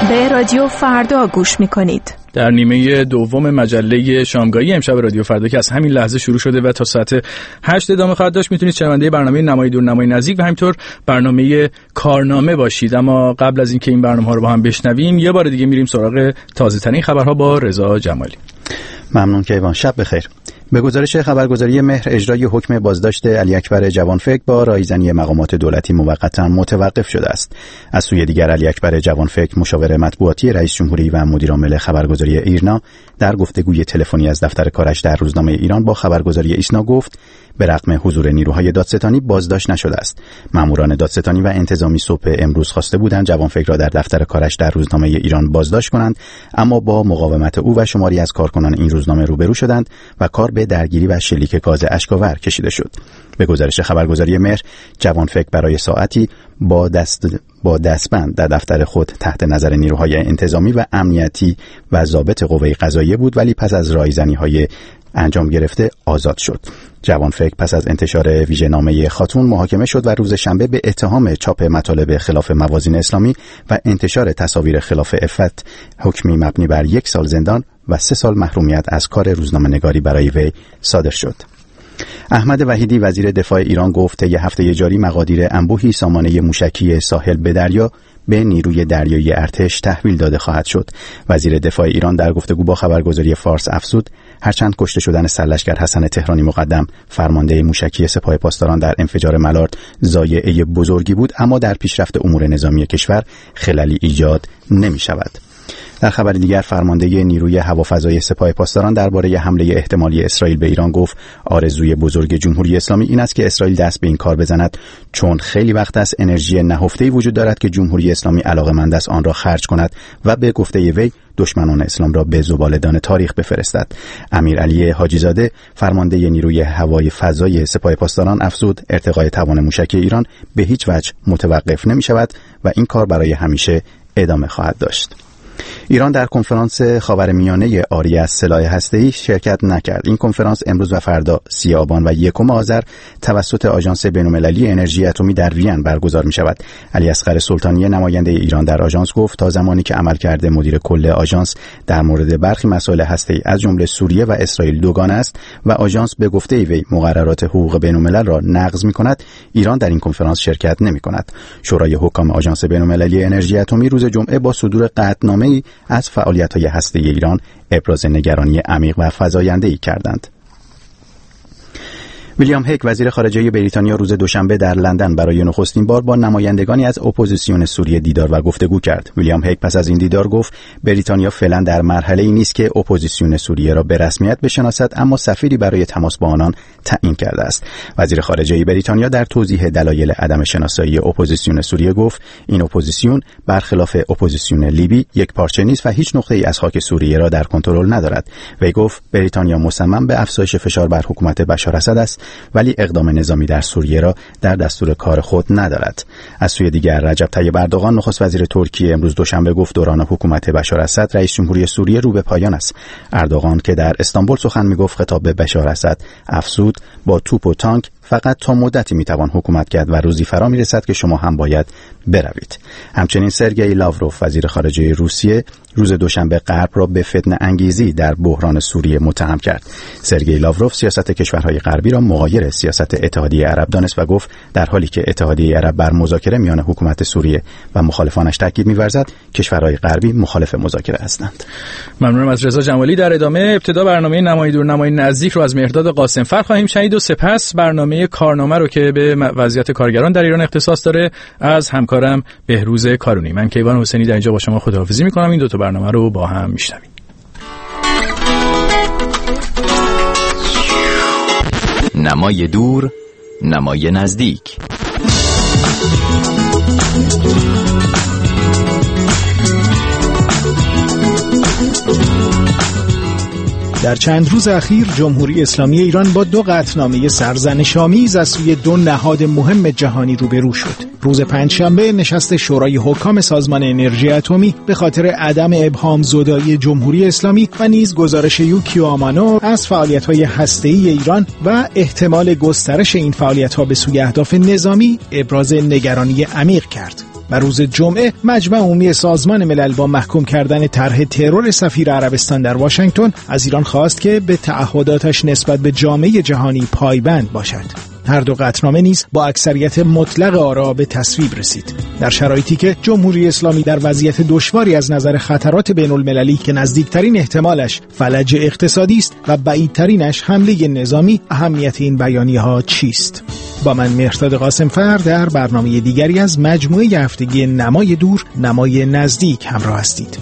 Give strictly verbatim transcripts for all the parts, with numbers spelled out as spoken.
به رادیو فردا گوش میکنید. در نیمه دوم مجله شامگاهی امشب رادیو فردا که از همین لحظه شروع شده و تا ساعت هشت ادامه خواهد داشت، میتونید شنونده برنامه نمای دور نمای نزدیک و همینطور برنامه کارنامه باشید. اما قبل از اینکه این برنامه ها رو با هم بشنویم، یه بار دیگه میریم سراغ تازه ترین خبرها با رضا جمالی. ممنون کیوان، شب بخیر. به گزارش خبرگزاری مهر، اجرای حکم بازداشت علی اکبر جوانفکر با رایزنی مقامات دولتی موقتا متوقف شده است. از سوی دیگر علی اکبر جوانفکر، مشاور مطبوعاتی رئیس جمهوری و مدیر عامل خبرگزاری ایرنا، در گفتگوی تلفنی از دفتر کارش در روزنامه ایران با خبرگزاری ایسنا گفت به رغم حضور نیروهای دادستانی بازداشت نشده است. ماموران دادستانی و انتظامی صبح امروز خواسته بودند جوانفکر را در دفتر کارش در روزنامه ایران بازداشت کنند، اما با مقاومت او و شماری از کارکنان این روزنامه روبرو شدند و کار به درگیری و شلیک گاز اشک‌آور کشیده شد. به گزارش خبرگزاری مهر، جوانفکر برای ساعتی با دست با دستبند در دفتر خود تحت نظر نیروهای انتظامی و امنیتی و ضابط قوه قضاییه بود، ولی پس از رایزنی‌های انجام گرفته آزاد شد. جوانفکر پس از انتشار ویژه‌نامه خاتون محاکمه شد و روز شنبه به اتهام چاپ مطالب خلاف موازین اسلامی و انتشار تصاویر خلاف عفت حکمی مبنی بر یک سال زندان و سه سال محرومیت از کار روزنامه‌نگاری برای وی صادر شد. احمد وحیدی وزیر دفاع ایران گفت طی هفته جاری مقادیر انبوهی سامانه موشکی ساحل به دریا به نیروی دریایی ارتش تحویل داده خواهد شد. وزیر دفاع ایران در گفتگو با خبرگزاری فارس افزود هرچند کشته شدن سرلشکر حسن تهرانی مقدم، فرمانده موشکی سپاه پاسداران، در انفجار ملارد ضایعه بزرگی بود، اما در پیشرفت امور نظامی کشور خللی ایجاد نمی شود. در خبر دیگر، فرمانده نیروی هوافضای سپاه پاسداران درباره حمله احتمالی اسرائیل به ایران گفت آرزوی بزرگ جمهوری اسلامی این است که اسرائیل دست به این کار بزند، چون خیلی وقت است انرژی نهفته‌ای وجود دارد که جمهوری اسلامی علاقه‌مند است آن را خرج کند و به گفته وی دشمنان اسلام را به زباله‌دان تاریخ بفرستد. امیرعلی حاجی‌زاده فرمانده نیروی هوای فضای سپاه پاسداران افزود ارتقای توان موشک ایران به هیچ وجه متوقف نمی‌شود و این کار برای همیشه ادامه خواهد داشت. ایران در کنفرانس خاورمیانه عاری از سلاح هسته‌ای شرکت نکرد. این کنفرانس امروز و فردا سی آبان و یکم آذر توسط آژانس بین‌المللی انرژی اتمی در وین برگزار می‌شود. علی اصغر سلطانی نماینده ایران در آژانس گفت تا زمانی که عملکرد مدیر کل آژانس در مورد برخی مسائل هسته‌ای از جمله سوریه و اسرائیل دوگانه است و آژانس به گفته وی مقررات حقوق بین‌الملل را نقض می‌کند، ایران در این کنفرانس شرکت نمی‌کند. شورای حکام آژانس بین‌المللی انرژی اتمی روز جمعه با صدور قطعنامه‌ای از فعالیت‌های هسته‌ای ایران ابراز نگرانی عمیق و فزاینده‌ای کردند. ویلیام هیک وزیر خارجه بریتانیا روز دوشنبه در لندن برای نخستین بار با نمایندگانی از اپوزیسیون سوریه دیدار و گفتگو کرد. ویلیام هیک پس از این دیدار گفت بریتانیا فعلا در مرحله‌ای نیست که اپوزیسیون سوریه را به رسمیت بشناسد، اما سفیری برای تماس با آنان تعیین کرده است. وزیر خارجه بریتانیا در توضیح دلایل عدم شناسایی اپوزیسیون سوریه گفت این اپوزیسیون برخلاف اپوزیسیون لیبی یک پارچه نیست و هیچ نقطه‌ای از خاک سوریه را در کنترل ندارد. وی گفت بریتانیا مصمم به افزایش فشار بر حکومت بشار اسد است، ولی اقدام نظامی در سوریه را در دستور کار خود ندارد. از سوی دیگر رجب طیب اردوغان نخست وزیر ترکیه امروز دوشنبه گفت دوران حکومت بشار اسد رئیس جمهوری سوریه رو به پایان است. اردوغان که در استانبول سخن میگفت خطاب به بشار اسد افزود با توپ و تانک فقط تا مدتی میتوان حکومت کرد و روزی فرا میرسد که شما هم باید بروید. همچنین سرگئی لاوروف وزیر خارجه روسیه روز دوشنبه غرب را به فتنه انگیزی در بحران سوریه متهم کرد. سرگئی لاوروف سیاست کشورهای غربی را مغایر سیاست اتحادیه عرب دانست و گفت در حالی که اتحادیه عرب بر مذاکره میان حکومت سوریه و مخالفانش تاکید می‌ورزد، کشورهای غربی مخالف مذاکره هستند. ممنونم از رضا جمالی. در ادامه ابتدا برنامه نمای دور نمای نزدیک رو از مهرداد قاسمفر خواهیم شنید و سپس برنامه کارنامه رو که به وضعیت کارگران در ایران اختصاص داره از همکارم بهروز کارونی. من کیوان حسینی در اینجا با شما خداحافظی می‌کنم. این دو تا برنامه رو با هم میشنویم. نمای دور، نمای نزدیک. در چند روز اخیر جمهوری اسلامی ایران با دو قطعنامه سرزنش‌آمیز از سوی دو نهاد مهم جهانی روبرو شد. روز پنجشنبه نشست شورای حکام سازمان انرژی اتمی به خاطر عدم ابهام زدایی جمهوری اسلامی و نیز گزارش یوکیو آمانو از فعالیت‌های هسته‌ای ایران و احتمال گسترش این فعالیت‌ها به سوی اهداف نظامی ابراز نگرانی عمیق کرد. و روز جمعه مجمع عمومی سازمان ملل با محکوم کردن طرح ترور سفیر عربستان در واشنگتن از ایران خواست که به تعهداتش نسبت به جامعه جهانی پایبند باشد. هر دو قطعنامه نیز با اکثریت مطلق آرا به تصویب رسید. در شرایطی که جمهوری اسلامی در وضعیت دشواری از نظر خطرات بین المللی که نزدیکترین احتمالش فلج اقتصادی است و بعیدترینش حمله نظامی، اهمیت این بیانیه‌ها چیست؟ با من مهرداد قاسمفر در برنامه دیگری از مجموعه هفتگی نمای دور نمای نزدیک همراه هستید.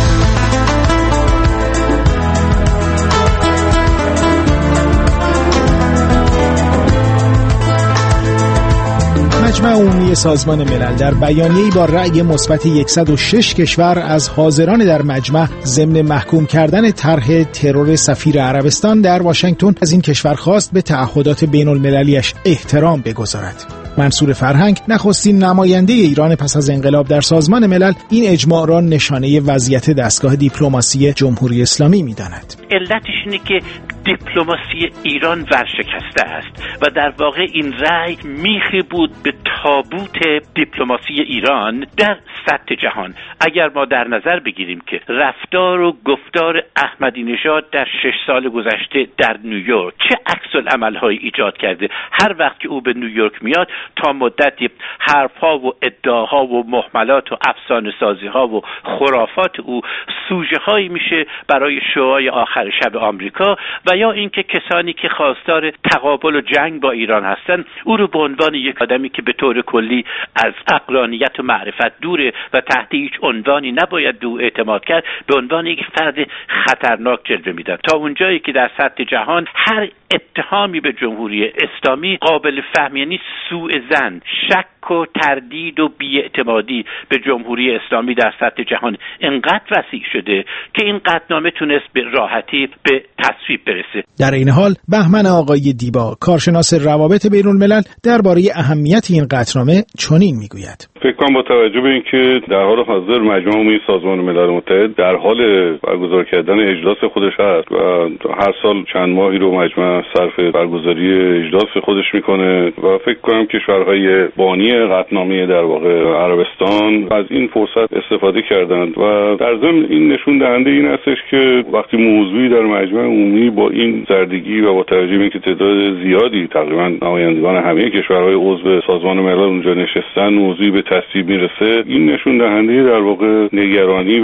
مجمع عمومی سازمان ملل در بیانیه‌ای با رأی مثبت صد و شش کشور از حاضران در مجمع ضمن محکوم کردن طرح ترور سفیر عربستان در واشنگتن از این کشور خواست به تعهدات بین المللیش احترام بگذارد. منصور فرهنگ، نخستین نماینده ایران پس از انقلاب در سازمان ملل، این اجماع را نشانه وضعیت دستگاه دیپلماسی جمهوری اسلامی می‌داند. علتش اینه که دیپلماسی ایران ورشکسته است و در واقع این رأی میخی بود به تابوت دیپلماسی ایران در سطح جهان. اگر ما در نظر بگیریم که رفتار و گفتار احمدی نژاد در شش سال گذشته در نیویورک چه عکس العمل‌هایی ایجاد کرده، هر وقت که او به نیویورک میاد تا مدتی حرف‌ها و ادعاها و محملات و افسانه سازی‌ها و خرافات او سوژه‌هایی میشه برای شوهای آخر شب آمریکا، و یا اینکه کسانی که خواستار تقابل و جنگ با ایران هستند او رو به عنوان یک آدمی که به طور کلی از عقلانیت و معرفت دوره و تحت هیچ عنوانی نباید به او اعتماد کرد، به عنوان یک فرد خطرناک جلوه میدن، تا اونجایی که در سطح جهان هر اتهامی به جمهوری اسلامی قابل فهم، یعنی سوء ظن، شک و تردید و بی‌اعتمادی به جمهوری اسلامی در سطح جهان انقدر وسیع شده که این قطعنامه تونست به راحتی به تصویب برسه. در این حال بهمن آقای دیبا، کارشناس روابط بین الملل، درباره اهمیت این قطعنامه چنین میگوید: فکر کنم با توجه به اینکه در حال حاضر مجمع عمومی سازمان ملل متحد در حال برگزار کردن اجلاس خودش هست و هر سال چند ماهی رو مجمع صرف برگزاری اجلاس خودش میکنه و فکر کنم کشورهای بانی قطعنامه در واقع عربستان از این فرصت استفاده کردند و در ضمن این نشون دهنده این هستش که وقتی موضوعی در مجمع عمومی با این سردگی و با توجه به اینکه تعداد زیادی تقریبا نمایندگان همه کشورهای عضو سازمان ملل اونجا نشستن، موضوعی به تصویب میرسه، این نشون دهنده در واقع نگرانی و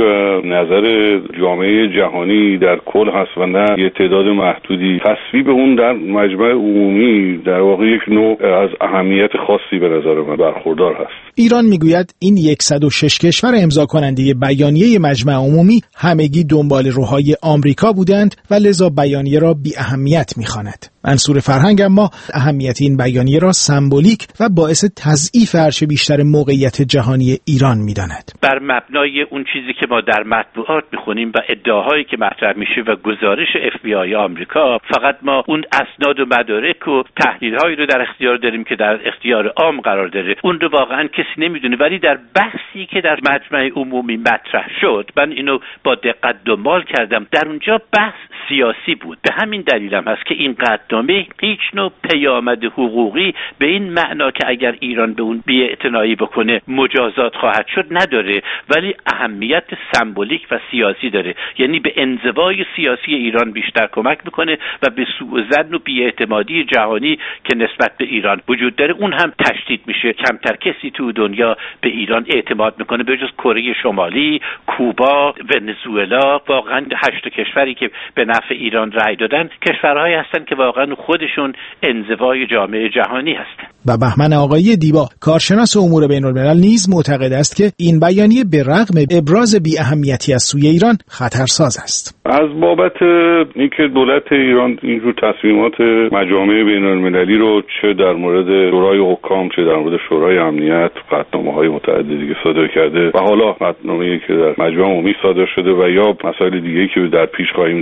نظر جامعه جهانی در کل هست و نه یه تعداد محدودی. تصویب اون در مجمع عمومی در واقع یک نوع از اهمیت خاصی به نظر من برخوردار هست. ایران میگوید این صد و شش کشور امضا کننده بیانیه مجمع عمومی همگی دنبال روهای آمریکا بودند و لذا بیانیه را بی اهمیت میخواند. منصور فرهنگ اما اهمیت این بیانیه را سمبولیک و باعث تضعیف هرچه بیشتر موقعیت جهانی ایران میداند. بر مبنای اون چیزی که ما در مطبوعات میخونیم و ادعاهایی که مطرح میشه و گزارش اف بی آی آمریکا، فقط ما اون اسناد و مدارک و تحلیل‌هایی رو در اختیار داریم که در اختیار عام قرار داره. اون رو واقعا کسی نمیدونه، ولی در بحثی که در مجمع عمومی مطرح شد، من اینو با دقت دنبال کردم، در اونجا بحث سیاسی بود. به همین دلیل هم هست که این قطعنامه هیچ نوع پیامد حقوقی به این معنا که اگر ایران به اون بی‌اعتنایی بکنه مجازات خواهد شد نداره، ولی اهمیت سمبولیک و سیاسی داره. یعنی به انزوای سیاسی ایران بیشتر کمک میکنه و به سوء ظن و بی‌اعتمادی جهانی که نسبت به ایران وجود داره اون هم تشدید میشه. کمتر کسی تو دنیا به ایران اعتماد میکنه به جز کره شمالی، کوبا، ونزوئلا. واقعا هشت کشوری که به نفع ایران رأی دادن کشورهایی هستن که واقعا خودشون انزوای جامعه جهانی هستن. و بهمن آقای دیبا، کارشناس امور بین الملل، نیز معتقد است که این بیانیه به رغم ابراز بی اهمیتی از سوی ایران خطرساز است. از بابت اینکه دولت ایران اینجور تصمیمات مجامع بین المللی رو چه در مورد شورای حکام چه در مورد شورای امنیت قطعنامه‌های متعددی که صادر کرده و حالا قطعنامه‌ای که در مجمع عمومی صادر شده و یا مسائل دیگه‌ای که در پیش خواهیم داشت به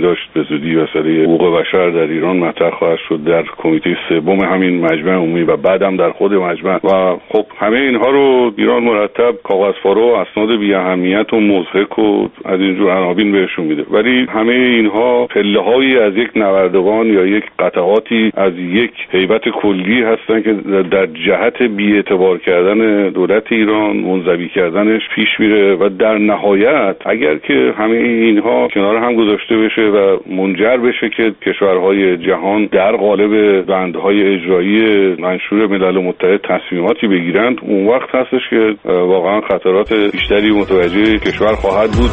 به زودی مسئله حقوق بشر در ایران مطرح خواهد شد در کمیته سوم همین مجمع عمومی و بعدم در خود مجمع و خب همه اینها رو ایران مرتب کاغذپاره و اسناد بی اهمیت و مضحک و از اینجور عناوین بهشون میده، ولی همه اینها پله‌هایی از یک نوردبان یا یک قطعاتی از یک هیبت کلی هستن که در جهت بی‌اعتبار کردن دولت ایران، منزوی کردنش پیش میره و در نهایت اگر که همه اینها کنار هم گذاشته بشه و منجر بشه که کشورهای جهان در قالب بندهای اجرایی منشور ملل متحد تصمیماتی بگیرند، اون وقت هستش که واقعا خطرات بیشتری متوجه کشور خواهد بود.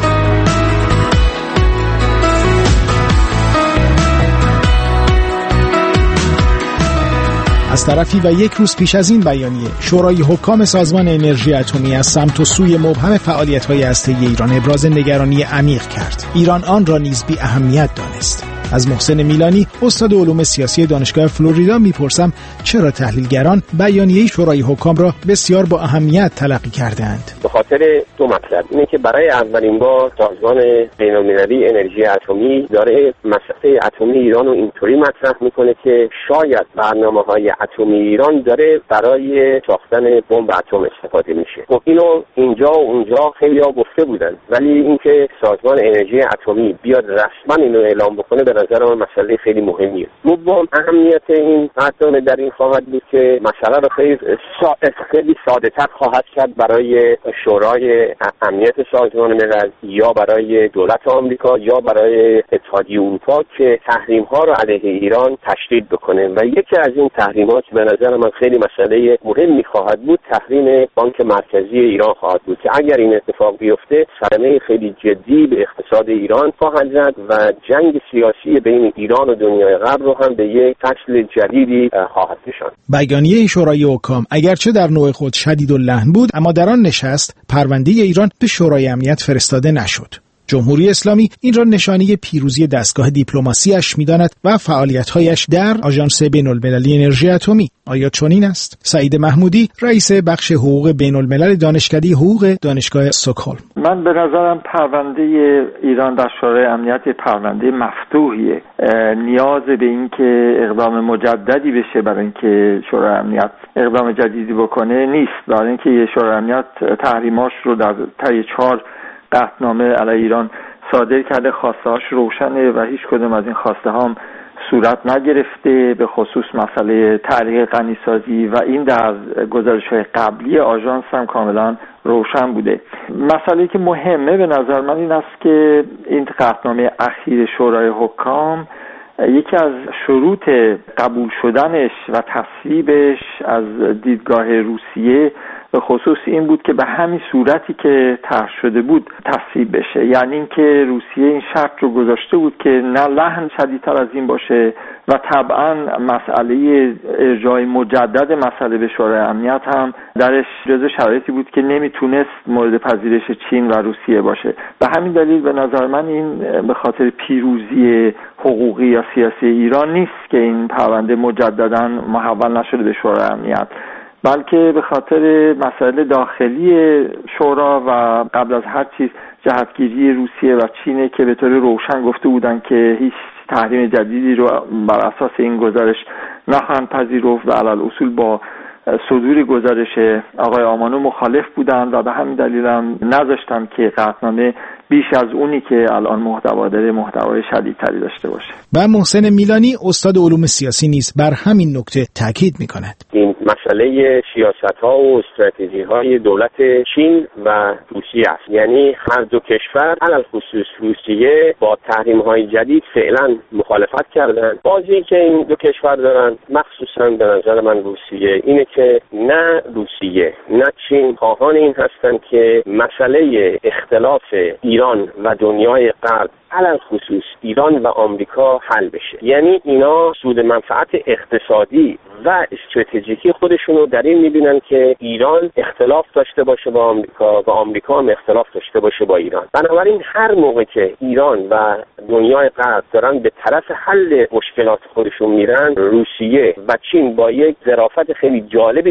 از طرفی و یک روز پیش از این بیانیه، شورای حکام سازمان انرژی اتمی از سمت و سوی مبهم فعالیت‌های هسته‌ای ایران ابراز نگرانی عمیق کرد. ایران آن را نیز بی اهمیت دانست. از محسن میلانی، استاد علوم سیاسی دانشگاه فلوریدا میپرسم چرا تحلیلگران بیانیه شورای حکام را بسیار با اهمیت تلقی کردند. به خاطر دو مطلب. اینه که برای اولین بار سازمان بین‌المللی انرژی اتمی داره مسئله اتمی ایران رو اینطوری مطرح میکنه که شاید برنامه‌های اتمی ایران داره برای ساختن بمب اتم استفاده میشه. خب اینو اینجا و اونجا خیلی‌ها گفته بودن، ولی اینکه سازمان انرژی اتمی بیاد رسما اینو اعلام بکنه به نظر من مسئله خیلی مهمیه. دوم اهمیت این قطعنامه در این خواهد بود که مسئله رو خیلی سا... خیلی ساده‌تر خواهد کرد برای شورای امنیت سازمان ملل یا برای دولت آمریکا یا برای اتحادیه اروپا که تحریم‌ها رو علیه ایران تشدید بکنه و یکی از این تحریمات به نظر من خیلی مسئله مهمی خواهد بود، تحریم بانک مرکزی ایران خواهد بود که اگر این اتفاق بیفته صدمه خیلی جدی به اقتصاد ایران خواهد زد و جنگ سیاسی بین ایران و دنیای غرب رو هم به یک فصل جدیدی خواهد کشاند. بیانیه شورای حکام اگرچه در نوع خود شدید اللحن بود، اما در آن نشست پرونده ایران به شورای امنیت فرستاده نشد. جمهوری اسلامی این را نشانه پیروزی دستگاه دیپلماسی‌اش می‌داند و فعالیت‌هایش در آژانس بین‌المللی انرژی اتمی. آیا چنین است؟ سعید محمودی، رئیس بخش حقوق بین‌الملل دانشکده حقوق دانشگاه استکهلم. من به نظرم پرونده ایران در شورای امنیت پرونده مفتوحیه. نیاز به این که اقدام مجددی بشه برای اینکه شورای امنیت اقدام جدیدی بکنه نیست. برای اینکه شورای امنیت تحریماش رو در طی چهار قطعنامه علیه ایران صادر کرده، خواسته‌هاش روشنه و هیچ کدوم از این خواسته هم صورت نگرفته، به خصوص مسئله تعلیق غنیسازی و این در گزارش‌های قبلی آژانس هم کاملا روشن بوده. مسئله‌ای که مهمه به نظر من این است که این قطعنامه اخیر شورای حکام یکی از شروط قبول شدنش و تصویبش از دیدگاه روسیه به خصوص این بود که به همین صورتی که طرح شده بود تصویب بشه، یعنی اینکه روسیه این شرط رو گذاشته بود که نه لحن شدیدتر از این باشه و طبعا مسئله ارجاع مجدد مسئله به شورای امنیت هم درش جزو شرایطی بود که نمیتونست مورد پذیرش چین و روسیه باشه. به همین دلیل به نظر من این به خاطر پیروزی حقوقی یا سیاسی ایران نیست که این پرونده مجددا محول نشده به شورای امنیت، بلکه به خاطر مسائل داخلی شورا و قبل از هر چیز جهتگیری روسیه و چینه که به طور روشن گفته بودن که هیچ تحریم جدیدی رو بر اساس این گزارش نخواهند پذیرفت و علل اصول با صدور گزارش آقای آمانو مخالف بودند و به همین دلیل هم نذاشتن که قطعنامه بیش از اونی که الان محتوا داره محتوای شدیدتری داشته باشه. و محسن میلانی، استاد علوم سیاسی نیز بر همین نکته تاکید میکند. این مسئله سیاست‌ها و استراتژی‌های دولت چین و روسیه است. یعنی هر دو کشور علل خصوص روسیه با تحریم‌های جدید فعلا مخالفت کردن. بازی که این دو کشور دارن مخصوصا به نظر من روسیه اینه که نه روسیه نه چین خواهان این هستن که مسئله اختلاف ایران و دنیای غرب علل خصوص ایران و آمریکا حل بشه. یعنی اینا سود منفعت اقتصادی و استراتژیکی خودشونو در این میبینن که ایران اختلاف داشته باشه با آمریکا و آمریکا هم اختلاف داشته باشه با ایران. بنابراین هر موقع که ایران و دنیای غرب دارن به طرف حل مشکلات خودشون میرن، روسیه و چین با یک ظرافت خیلی جالبی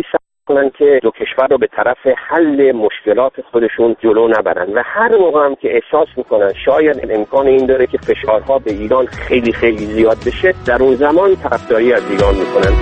کنن که دو کشور رو به طرف حل مشکلات خودشون جلو نبرن و هر موقع هم که احساس میکنن شاید امکان این داره که فشارها به ایران خیلی خیلی زیاد بشه، در اون زمان طرفداری از ایران میکنن.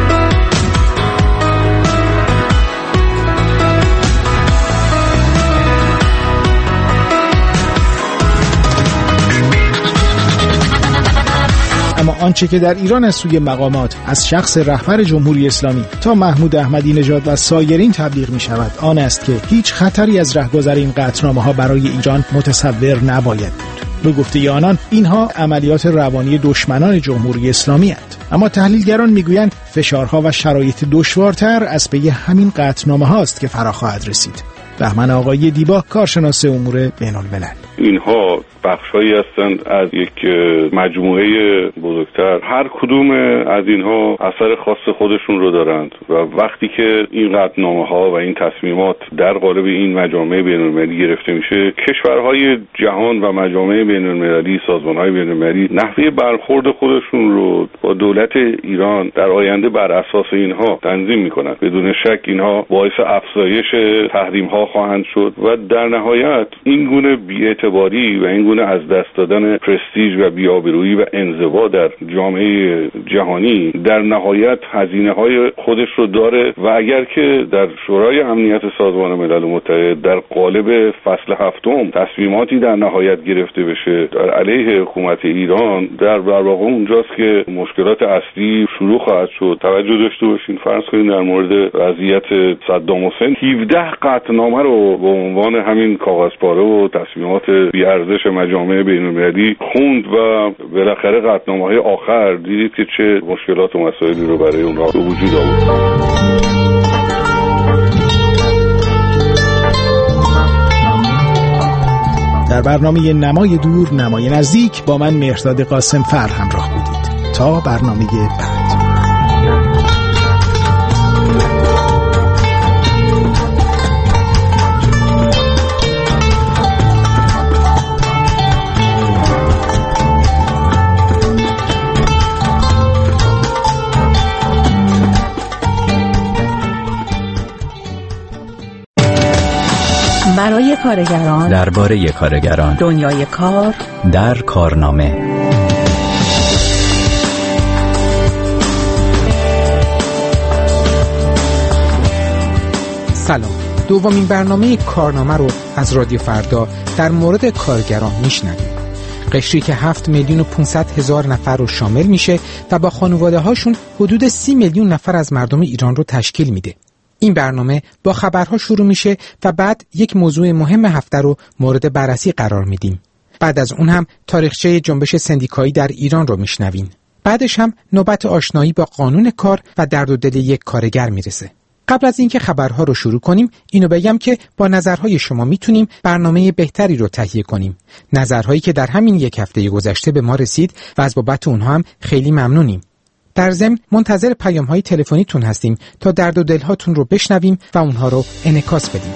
اما آنچه که در ایران از سوی مقامات از شخص رهبر جمهوری اسلامی تا محمود احمدی نژاد و سایرین تبلیغ می شود آن است که هیچ خطری از رهگذر این قطعنامه ها برای ایران متصور نباید بود. به گفته آنان اینها عملیات روانی دشمنان جمهوری اسلامی اند. اما تحلیلگران میگویند فشارها و شرایط دشوارتر از پی همین قطعنامه هاست که فرا خواهد رسید. بهمن آقایی دیبا، کارشناس امور بین‌الملل: اینها بخشایی هستند از یک مجموعه بزرگتر. هر کدوم از اینها اثر خاص خودشون رو دارند و وقتی که این قطعنامه‌ها و این تصمیمات در قالب این مجامع بین‌المللی گرفته میشه، کشورهای جهان و مجامع بین‌المللی، سازمان‌های بین‌المللی نحوه برخورد خودشون رو با دولت ایران در آینده بر اساس اینها تنظیم میکنند. بدون شک اینها باعث افزایش تحریم‌ها خواهند شد و در نهایت این گونه بی‌اعتباری و این گونه از دست دادن پرستیژ و بی‌آبرویی و انزوا در جامعه جهانی در نهایت هزینه‌های خودش رو داره و اگر که در شورای امنیت سازمان ملل متحد در قالب فصل هفتم تصمیماتی در نهایت گرفته بشه در علیه حکومت ایران، در واقع اونجاست که مشکلات اصلی شروع خواهد شد. توجه داشته باشین، فرض کنین در مورد وضعیت صدام حسین هفده قطعنامه رو به عنوان همین کاغذپاره و تصمیمات بی‌ارزش مجامع بین‌المللی خوند و بالاخره قطعنامه‌های آخر دیدید که چه مشکلات و مسائلی رو برای اونها به وجود آورد. در برنامه نمای دور نمای نزدیک با من مهرداد قاسم فر همراه بودید. تا برنامه بعد. برای کارگران، درباره کارگران، دنیای کار، در کارنامه. سلام. دومین برنامه کارنامه رو از رادیو فردا در مورد کارگران میشنویم. قشری که هفت میلیون و پانصد هزار نفر رو شامل میشه و با خانواده هاشون حدود سی میلیون نفر از مردم ایران رو تشکیل میده. این برنامه با خبرها شروع میشه و بعد یک موضوع مهم هفته رو مورد بررسی قرار میدیم. بعد از اون هم تاریخچه جنبش سندیکایی در ایران رو میشنویم. بعدش هم نوبت آشنایی با قانون کار و درد و دل یک کارگر میرسه. قبل از اینکه خبرها رو شروع کنیم اینو بگم که با نظرهای شما میتونیم برنامه بهتری رو تهیه کنیم. نظرهایی که در همین یک هفته گذشته به ما رسید و از بابت اونها هم خیلی ممنونیم. در ضمن منتظر پیام‌های تلفنیتون هستیم تا درد و دلهاتون رو بشنویم و اونها رو انعکاس بدیم.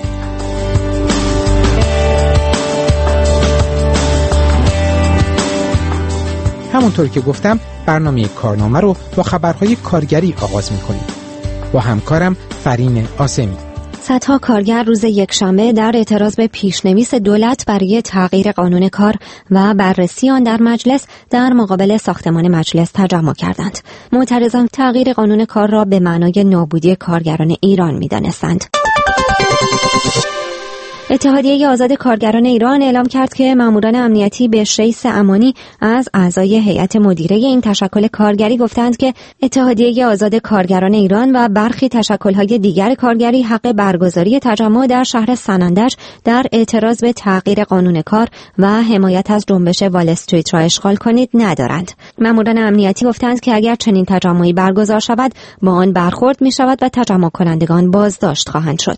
همونطور که گفتم برنامه کارنامه رو با خبرهای کارگری آغاز می‌کنیم. با همکارم فرین آسمی. صدها کارگر روز یکشنبه در اعتراض به پیشنویس دولت برای تغییر قانون کار و بررسی آن در مجلس در مقابل ساختمان مجلس تجمع کردند. معترضان تغییر قانون کار را به معنای نابودی کارگران ایران می‌دانستند. اتحادیه آزاد کارگران ایران اعلام کرد که ماموران امنیتی به شیس امانی از اعضای هیئت مدیره این تشکل کارگری گفتند که اتحادیه آزاد کارگران ایران و برخی تشکل‌های دیگر کارگری حق برگزاری تجمع در شهر سنندج در اعتراض به تغییر قانون کار و حمایت از جنبش وال استریت را اشغال کنید ندارند. ماموران امنیتی گفتند که اگر چنین تجمعی برگزار شود با آن برخورد می‌شود و تجمع کنندگان بازداشت خواهند شد.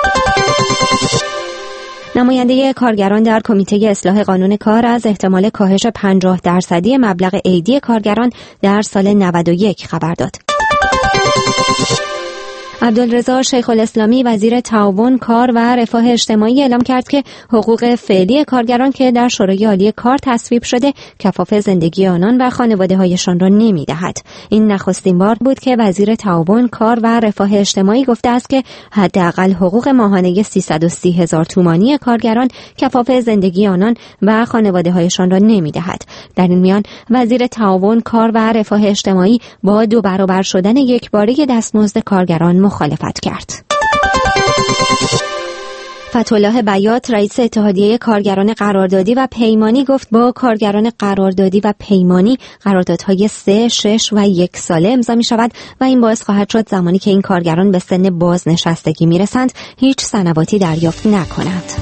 نماینده کارگران در کمیته اصلاح قانون کار از احتمال کاهش پنجاه درصدی مبلغ عیدی کارگران در سال نود و یک خبر داد. عبدالرضا شیخ الاسلامی وزیر تعاون، کار و رفاه اجتماعی اعلام کرد که حقوق فعلی کارگران که در شورای عالی کار تصویب شده کفاف زندگی آنان و خانواده‌هایشان را نمی‌دهد. این نخستین بار بود که وزیر تعاون، کار و رفاه اجتماعی گفته است که حداقل حقوق ماهانه سیصد و سی هزار تومانی کارگران کفاف زندگی آنان و خانواده‌هایشان را نمی‌دهد. در این میان وزیر تعاون، کار و رفاه اجتماعی با دو برابر شدن یکباره دستمزد کارگران مخالفت کرد. فتح‌الله بیات رئیس اتحادیه کارگران قراردادی و پیمانی گفت با کارگران قراردادی و پیمانی قراردادهای سه، شش و یک ساله امضا می شود و این باعث خواهد شد زمانی که این کارگران به سن بازنشستگی می رسند هیچ سنواتی دریافت نکنند.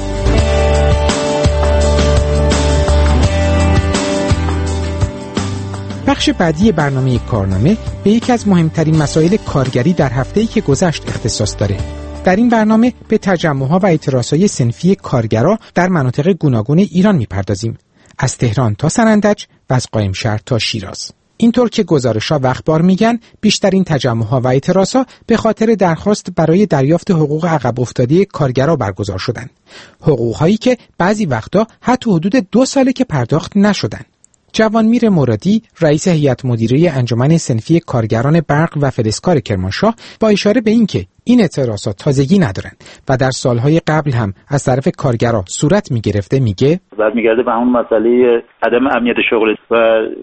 بخش بعدی برنامه کارنامه به یکی از مهمترین مسائل کارگری در هفته‌ای که گذشت اختصاص داره. در این برنامه به تجمع‌ها و اعتراضهای صنفی کارگرا در مناطق گوناگون ایران می‌پردازیم، از تهران تا سنندج و از قائمشهر تا شیراز. اینطور که گزارش‌ها و اخبار میگن بیشترین تجمع‌ها و اعتراضها به خاطر درخواست برای دریافت حقوق عقب افتاده کارگرا برگزار شدند. حقوق‌هایی که بعضی وقتا حتی حدود دو ساله که پرداخت نشدن. جوانمیر مرادی رئیس هیئت مدیره انجمن صنفی کارگران برق و فلزکار کرمانشاه با اشاره به اینکه این اعتراضات تازگی ندارند و در سالهای قبل هم از طرف کارگرا صورت میگرفته میگه بعد میگرده به همون مسئله عدم امنیت شغل و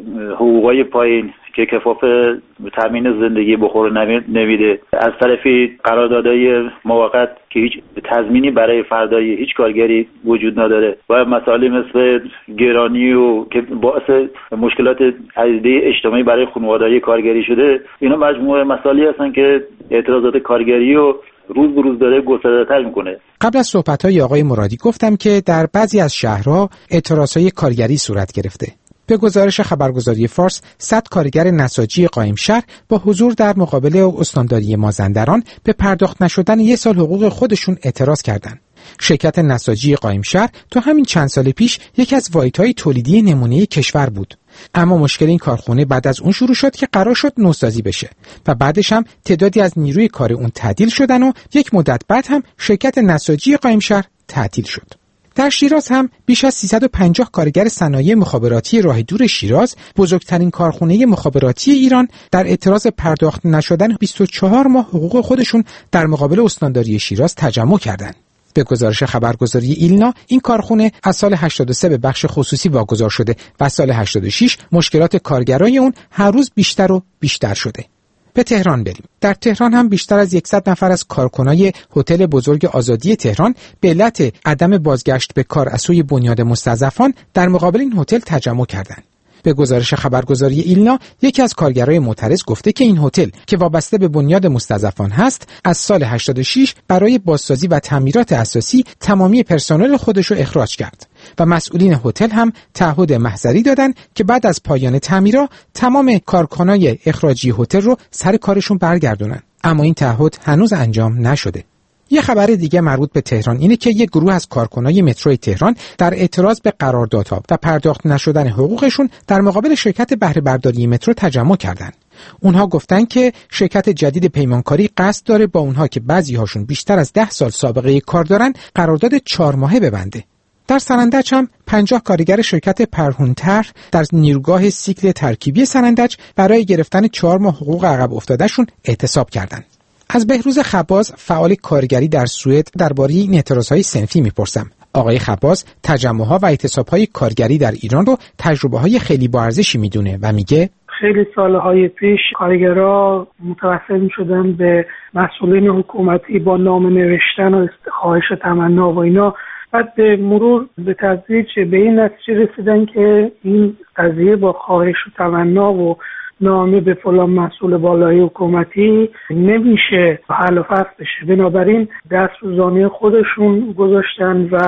حقوقای پایین که کفاف تامین زندگی بخور نمیده، از طرفی قراردادهای موقت که هیچ تضمینی برای فردای هیچ کارگری وجود نداره و مسائلی مثل گرانی و که باعث مشکلات عدیده اجتماعی برای خانواده‌های کارگری شده، اینا مجموعه مسائلی هستن که اعتراضات کارگری و روز به روز داره گسترده‌تر میکنه. قبل از صحبت‌های آقای مرادی گفتم که در بعضی از شهرها اعتراضهای کارگری صورت گرفته. به گزارش خبرگزاری فارس، صد کارگر نساجی قائمشهر با حضور در مقابل استانداری مازندران به پرداخت نشدن یک سال حقوق خودشون اعتراض کردند. شرکت نساجی قائمشهر تا همین چند سال پیش یکی از واحدهای تولیدی نمونه‌ای کشور بود. اما مشکل این کارخونه بعد از اون شروع شد که قرار شد نوسازی بشه و بعدش هم تعدادی از نیروی کار اون تعطیل شدن و یک مدت بعد هم شرکت نساجی قائمشهر تعطیل شد. در شیراز هم بیش از سیصد و پنجاه کارگر صنایع مخابراتی راه دور شیراز، بزرگترین کارخانه مخابراتی ایران، در اعتراض پرداخت نشدن بیست و چهار ماه حقوق خودشون در مقابل استانداری شیراز تجمع کردند. به گزارش خبرگزاری ایلنا، این کارخانه از سال هشتاد و سه به بخش خصوصی واگذار شده و از سال هشتاد و شش مشکلات کارگرای اون هر روز بیشتر و بیشتر شده. به تهران بریم. در تهران هم بیشتر از صد نفر از کارکنای هتل بزرگ آزادی تهران به علت عدم بازگشت به کار از سوی بنیاد مستضعفان در مقابل این هتل تجمع کردند. به گزارش خبرگزاری ایلنا، یکی از کارگرای معترض گفته که این هتل که وابسته به بنیاد مستضعفان هست، از سال هشتاد و شش برای بازسازی و تعمیرات اساسی تمامی پرسنل خودش رو اخراج کرد و مسئولین هتل هم تعهد محضری دادن که بعد از پایان تعمیرات تمام کارکنای اخراجی هتل رو سر کارشون برگردونن. اما این تعهد هنوز انجام نشده. یه خبر دیگه مربوط به تهران اینه که یک گروه از کارکنای مترو تهران در اعتراض به قراردادها و پرداخت نشدن حقوقشون در مقابل شرکت بهره برداری مترو تجمع کردند. اونها گفتن که شرکت جدید پیمانکاری قصد داره با اونها که بعضی هاشون بیشتر از ده سال سابقه کار دارن قرارداد چهار ماهه ببنده. در سنندج هم پنجاه کارگر شرکت پرهونتر در نیروگاه سیکل ترکیبی سنندج برای گرفتن چهار ماه حقوق عقب افتادهشون اعتصاب کردند. از بهروز خباز، فعال کارگری در سوئد، درباره این اعتراضهای صنفی میپرسم. آقای خباز تجمع‌ها و اعتصاب‌های کارگری در ایران رو تجربه‌های خیلی با ارزشی میدونه و میگه خیلی سالهای پیش کارگرها متوسل می‌شدن به مسئولین حکومتی با نامه نوشتن و خواهش و تمنا و اینا، بعد به مرور به تدریج به این نتیجه رسیدن که این قضیه با خواهش و تمنا و نامه به فلان مسئول بالای حکومتی نمیشه حل و فصل بشه. بنابراین دست رو زانوی خودشون گذاشتن و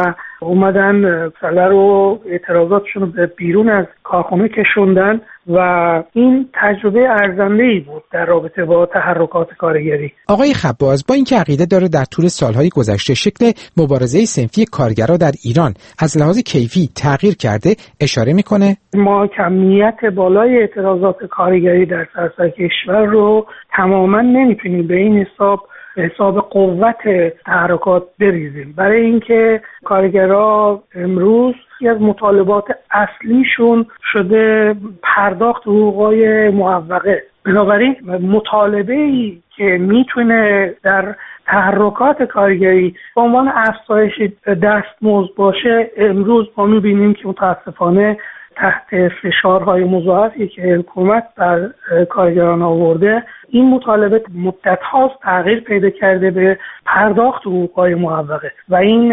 اومدن مسئله رو اعتراضاتشون رو به بیرون از کارخانه کشوندن و این تجربه ارزنده‌ای بود در رابطه با تحرکات کارگری. آقای خباز با اینکه عقیده داره در طول سالهای گذشته شکل مبارزه صنفی کارگرا در ایران از لحاظ کیفی تغییر کرده، اشاره میکنه ما کمیت بالای اعتراضات کارگری در سراسر کشور رو تماما نمیتونیم به این حساب به حساب قوت تحرکات بریزیم، برای اینکه کارگرها امروز یکی از مطالبات اصلیشون شده پرداخت حقوقای معوقه. بنابراین مطالبه‌ای که میتونه در تحرکات کارگری به عنوان افزایش دستمزد باشه، امروز ما میبینیم که متاسفانه تحت فشارهای مضاعفی که حکومت بر کارگران آورده، این مطالبه مدت هاست تغییر پیدا کرده به پرداخت حقوقهای معوقه و این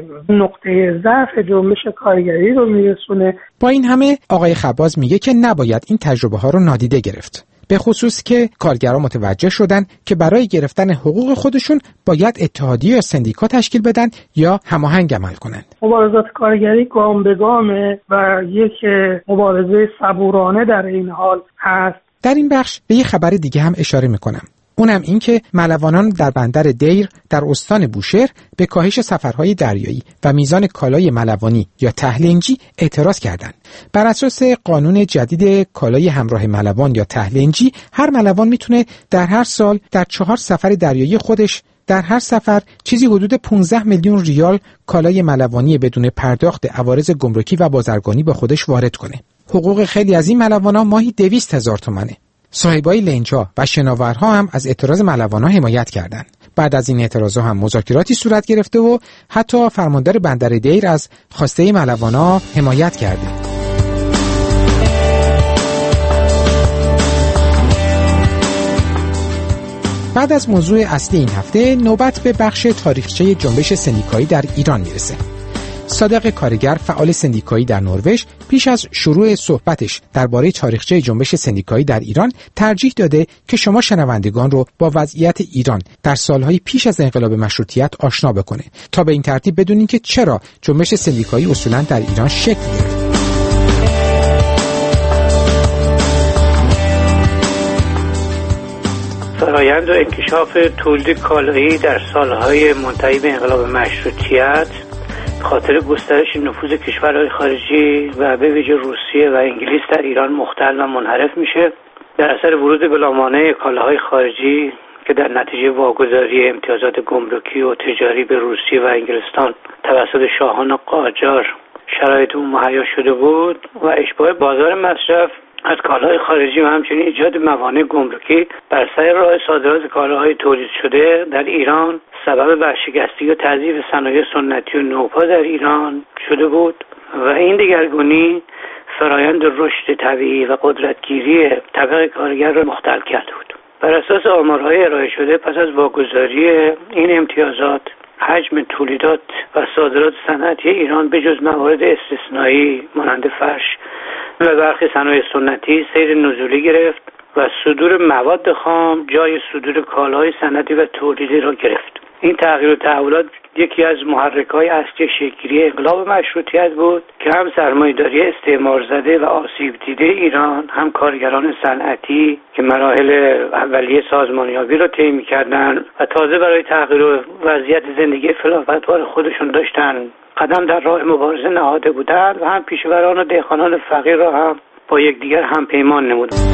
نقطه ضعف جنبش کارگری رو میرسونه. با این همه آقای خباز میگه که نباید این تجربه ها رو نادیده گرفت، به خصوص که کارگران متوجه شدن که برای گرفتن حقوق خودشون باید اتحادیه یا سندیکا تشکیل بدن یا هماهنگ عمل کنند. مبارزات کارگری گام به گامه و یک مبارزه صبورانه در این حال هست. در این بخش به یه خبر دیگه هم اشاره میکنم، اونم این که ملوانان در بندر دیر در استان بوشهر به کاهش سفرهای دریایی و میزان کالای ملوانی یا تهلنجی اعتراض کردند. بر اساس قانون جدید کالای همراه ملوان یا تهلنجی، هر ملوان میتونه در هر سال در چهار سفر دریایی خودش در هر سفر چیزی حدود پانزده میلیون ریال کالای ملوانی بدون پرداخت عوارض گمرکی و بازرگانی به خودش وارد کنه. حقوق خیلی از این ملوانا ماهی دویست هزار تومنه. صاحبای لنج‌ها و شناورها هم از اعتراض ملوانا حمایت کردند. بعد از این اعتراض‌ها هم مذاکراتی صورت گرفته و حتی فرماندار بندر دیر از خواسته ملوانا حمایت کرده. بعد از موضوع اصلی این هفته، نوبت به بخش تاریخچه جنبش سندیکایی در ایران میرسه. صادق کارگر، فعال سندیکایی در نروژ، پیش از شروع صحبتش درباره تاریخچه جنبش سندیکایی در ایران ترجیح داده که شما شنوندگان رو با وضعیت ایران در سالهای پیش از انقلاب مشروطیت آشنا بکنه تا به این ترتیب بدونین که چرا جنبش سندیکایی اصولاً در ایران شکل گرفت. فرآیند و انکشاف تولید کالایی در سالهای منتهی به انقلاب مشروطیت خاطر گسترش نفوذ کشورهای خارجی و به ویژه روسیه و انگلیس در ایران مختل و منحرف میشه. در اثر ورود بلامانع کالاهای خارجی که در نتیجه واگذاری امتیازات گمرکی و تجاری به روسیه و انگلستان توسط شاهان قاجار شرایط اون مهیا شده بود و اشباع بازار مصرف از کالاهای خارجی و همچنین ایجاد موانع گمرکی بر سر راه صادرات کالاهای تولید شده در ایران سبب ورشکستی و تضعیف صنایع سنتی و نوپا در ایران شده بود و این دگرگونی فرایند رشد طبیعی و قدرتگیری طبقه کارگر را مختل کرده بود. بر اساس آمارهای ارائه شده پس از واگذاری این امتیازات، حجم تولیدات و صادرات صنعتی ایران به جز موارد استثنایی مانند فرش و برخی صنایع سنتی سیر نزولی گرفت و صدور مواد خام جای صدور کالاهای صنعتی و تولیدی را گرفت. این تغییر و تحولات یکی از محرک‌های اصلی شکل‌گیری انقلاب مشروطیت بود که هم سرمایه‌داری استعمار زده و آسیب دیده ایران، هم کارگران صنعتی که مراحل اولیه سازمانیابی را طی می‌کردند و تازه برای تغییر وضعیت زندگی فلافتوار خودشون داشتن قدم در راه مبارزه نهاده بودند و هم پیشوران و دهقانان فقیر را هم با یکدیگر هم پیمان نمودند.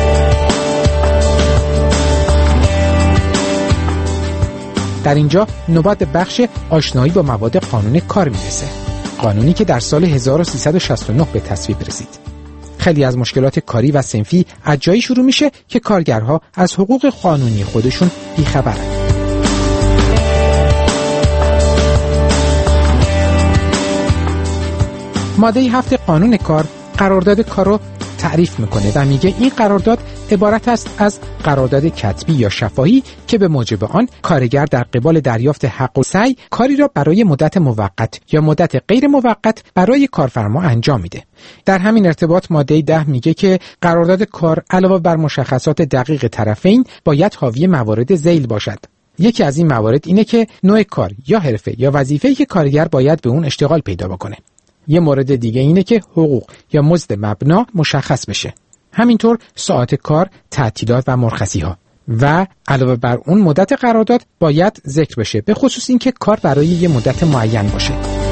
در اینجا نوبت به بخش آشنایی با مواد قانون کار میرسه. قانونی که در سال هزار و سیصد و شصت و نه به تصویب رسید. خیلی از مشکلات کاری و صنفی از جایی شروع میشه که کارگرها از حقوق قانونی خودشون بیخبرند. ماده هفت قانون کار قرارداد کار رو تعریف میکنه و میگه این قرارداد عبارت است از قرارداد کتبی یا شفاهی که به موجب آن کارگر در قبال دریافت حق و سعی کاری را برای مدت موقت یا مدت غیر موقت برای کارفرما انجام میده. در همین ارتباط ماده ده میگه که قرارداد کار علاوه بر مشخصات دقیق طرفین باید حاوی موارد ذیل باشد: یکی از این موارد اینه که نوع کار یا حرفه یا وظیفه‌ای که کارگر باید به اون اشتغال پیدا بکنه. یه مورد دیگه اینه که حقوق یا مزد مبنا مشخص بشه. همینطور ساعت کار، تعطیلات و مرخصی‌ها. و علاوه بر اون مدت قرارداد باید ذکر بشه، به خصوص این که کار برای یه مدت معین باشه.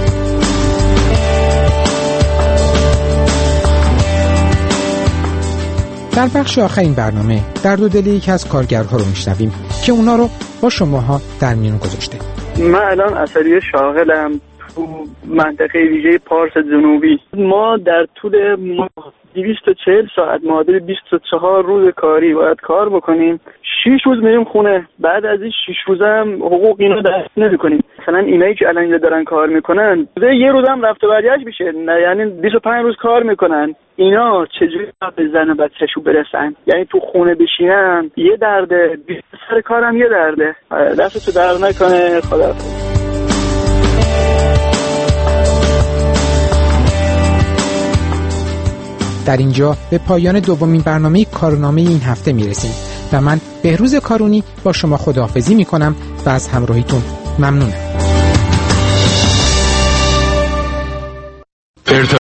در بخش آخر این برنامه درد و دل یکی از کارگرها رو میشنویم که اونا رو با شماها در میون گذاشته. من الان اثری شاغلم تو منطقه ویژه پارس جنوبی. ما در طول دویست و چهل ساعت معادل بیست و چهار روز کاری باید کار بکنیم. شش روز میریم خونه. بعد از این شش روز هم حقوق اینو دست نمی‌کنیم. مثلا اینایی که الان اینجا دارن کار میکنن یه روز هم رفت و برگشت میشه، یعنی بیست و پنج روز کار میکنن. اینا چجوری به زن و بچه‌شون برسن؟ یعنی تو خونه بشینن یه درده، سر کارم یه درده. دستتو درد نکنه. خدا در اینجا به پایان دومین برنامه کارنامه این هفته میرسیم و من بهروز کارونی با شما خداحافظی میکنم و از همراهیتون ممنونم.